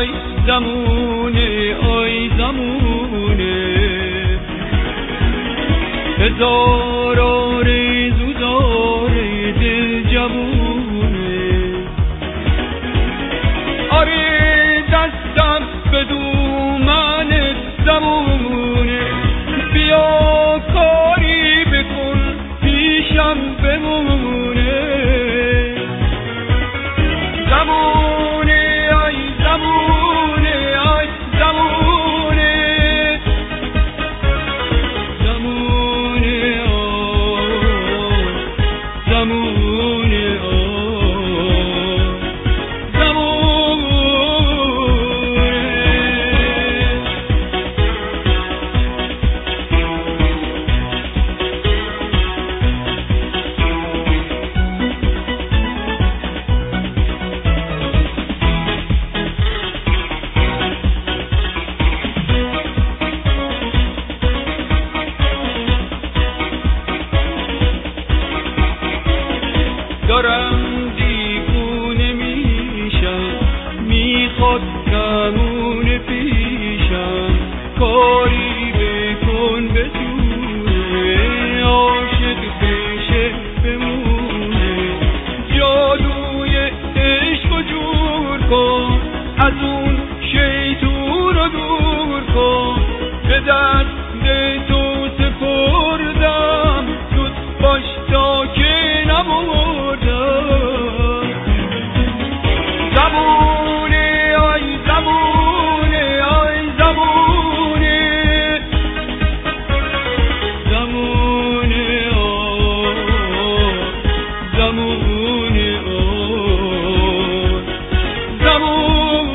آی زمونه آی زمونه هزار آرزو داره دل جوونه آره دستم به دومن زمونه بیا کاری بکن پیشم بمونه زمونه آی زمونه آی زمونه زمونه آی زمونه دارم دیوونه میشم میخواد کمون پیشم کاری بکن بتونه عاشق بشه بمونه جادوی عشق و جور کن از اون شیطون رو دور کن به دست تو سپردم زود باش تا که نمردم زمونه آی زمونه آی زمونه زمونه آی زمونه آی زمونه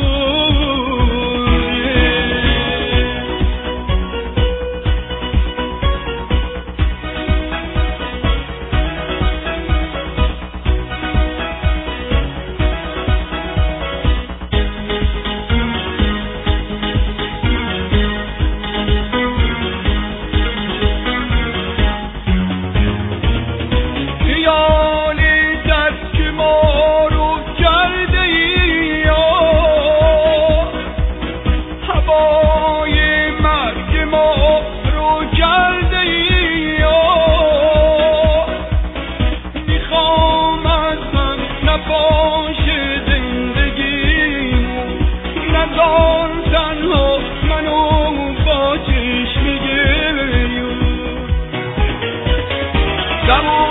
Come on.